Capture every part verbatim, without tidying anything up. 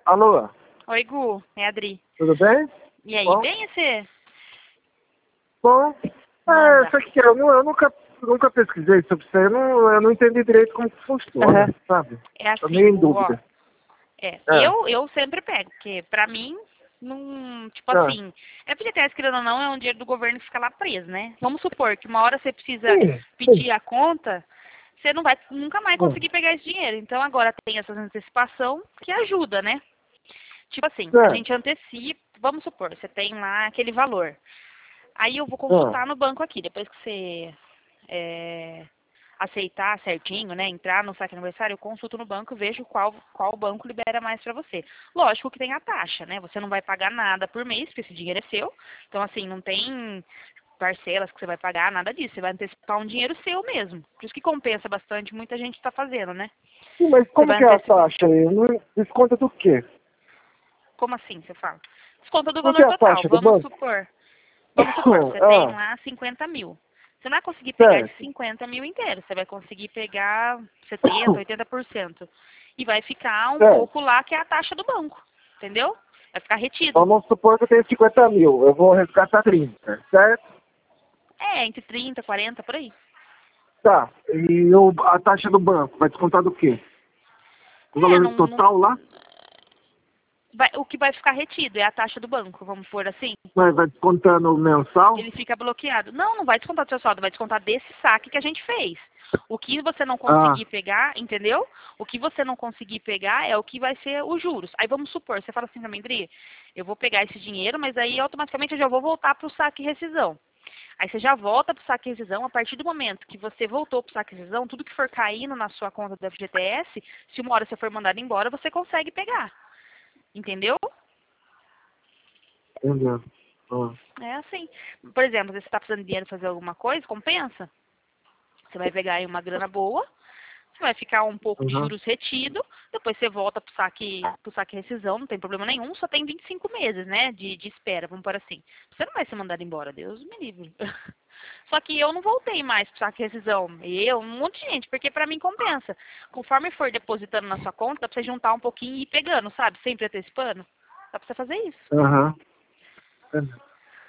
Alô? Oi, Gu, é a Adri. Tudo bem? E aí, Bom? bem e você? Bom, é, Manda. sabe o que é? Eu, não, eu nunca, nunca pesquisei sobre isso aí, eu não, eu não entendi direito como que funciona, Aham. sabe? É Tô meio assim, em Gu, ó. dúvida. É, É, eu, eu sempre pego, porque pra mim, não, tipo é. assim, é F G T S, querendo ou não, é um dinheiro do governo que fica lá preso, né? Vamos supor que uma hora você precisa Sim, sim. pedir a conta, você não vai nunca mais Hum, conseguir pegar esse dinheiro. Então agora tem essa antecipação que ajuda, né? Tipo assim, a certo. gente antecipa, vamos supor, você tem lá aquele valor. Aí eu vou Ah, consultar no banco aqui, depois que você é, aceitar certinho, né, entrar no saque aniversário, eu consulto no banco e vejo qual, qual banco libera mais para você. Lógico que tem a taxa, né, você não vai pagar nada por mês, porque esse dinheiro é seu, então assim, não tem parcelas que você vai pagar, nada disso, você vai antecipar um dinheiro seu mesmo. Por isso que compensa bastante, muita gente está fazendo, né. sim, mas Você como vai que é a antecipar. taxa aí? Não desconta do quê? Como assim, você fala? Desconta do Qual que valor é a total, taxa do vamos banco? supor. Vamos supor, você tem Ah, lá cinquenta mil. Você não vai conseguir pegar de certo. cinquenta mil inteiro. Você vai conseguir pegar setenta, oitenta por cento. E vai ficar um Certo. pouco lá que é a taxa do banco. Entendeu? Vai ficar retido. Vamos supor que eu tenho cinquenta mil, eu vou resgatar trinta, certo? É, entre trinta, quarenta, por aí. Tá, e eu, a taxa do banco vai descontar do quê? O É, valor não, não- total lá? vai- o que vai ficar retido é a taxa do banco, vamos pôr assim. Mas vai descontando mensal? Ele fica bloqueado. Não, não vai descontar do seu saldo, vai descontar desse saque que a gente fez. O que você não Ah, conseguir pegar, entendeu? O que você não conseguir pegar é o que vai ser os juros. Aí vamos supor, você fala assim pra mim, Dri, eu vou pegar esse dinheiro, mas aí automaticamente eu já vou voltar pro saque e rescisão. Aí você já volta pro saque e rescisão, a partir do momento que você voltou pro saque e rescisão, tudo que for caindo na sua conta do F G T S, se uma hora você for mandado embora, você consegue pegar. Entendeu? entendeu. Ah, É assim. Por exemplo, se você está precisando de dinheiro para fazer alguma coisa, compensa. Você vai pegar aí uma grana boa, você vai ficar um pouco de uhum. juros retido, depois você volta pro saque, pro saque rescisão, não tem problema nenhum, só tem vinte e cinco meses, né, de, de espera, vamos por assim. Você não vai ser mandado embora, Deus me livre. Só que eu não voltei mais pro saque rescisão, eu, um monte de gente, porque pra mim compensa. Conforme for depositando na sua conta, dá pra você juntar um pouquinho e ir pegando, sabe, sempre antecipando. Dá pra você fazer isso. Aham. Entendeu.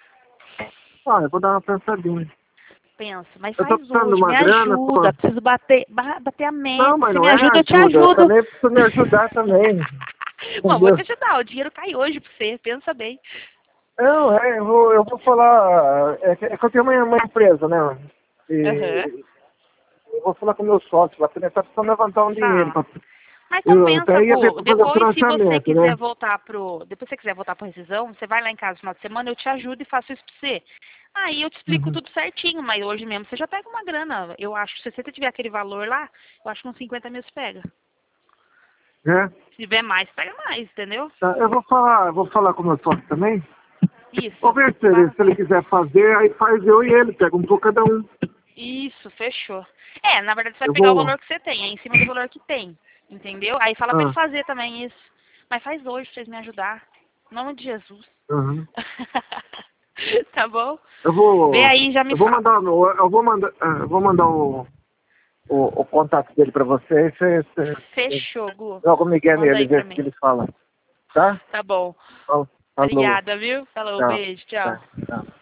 Ah, eu vou dar uma pensadinha. Pensa, mas Eu tô faz precisando de hoje, uma me grana, pô. ajuda, preciso bater, ba- bater a Não, meta. mas Se não me é ajuda, eu te ajuda. Eu ajudo. também preciso me ajudar também. Não, vou te Entendeu? ajudar, o dinheiro cai hoje pra você, pensa bem. Não, é, eu vou, eu vou falar. É que, é que eu tenho uma, uma empresa, né? Aham, E eu vou falar com o meu sócio lá, porque ele tá precisando levantar um dinheiro. fala. Pra, Mas eu compensa, até ia ver Gu. pra fazer o Depois, se você financiamento, quiser né? voltar pro. Depois se você quiser voltar pra rescisão, você vai lá em casa no final de semana, eu te ajudo e faço isso pra você. Aí eu te explico Uhum. tudo certinho, mas hoje mesmo você já pega uma grana. Eu acho que se você tiver aquele valor lá, eu acho que uns cinquenta mil você pega. É? Se tiver mais, pega mais, entendeu? Tá, eu vou falar, eu vou falar com o meu sócio também. Vou Isso. ver se ele, Fala. se ele quiser fazer, aí faz eu e ele, pega um pouco cada um. Isso, fechou. É, na verdade você vai Eu pegar o vou. valor que você tem, é em cima do valor que tem. Entendeu? Aí fala pra ele Ah, fazer também isso. Mas faz hoje pra vocês me ajudar. Em nome de Jesus. uhum. Tá bom? Eu Vê vou. aí e já me Eu vou fala. mandar. no- Eu vou mandar. ah, Eu vou mandar o, o, o contato dele pra você. Você, você, você Fechou, Gu. joga o Miguel Manda nele, aí pra vê o que mim. ele fala. Tá? Tá bom. Fal- Falou. Obrigada, viu? Falou, Tchau. beijo, tchau. Tá, tchau.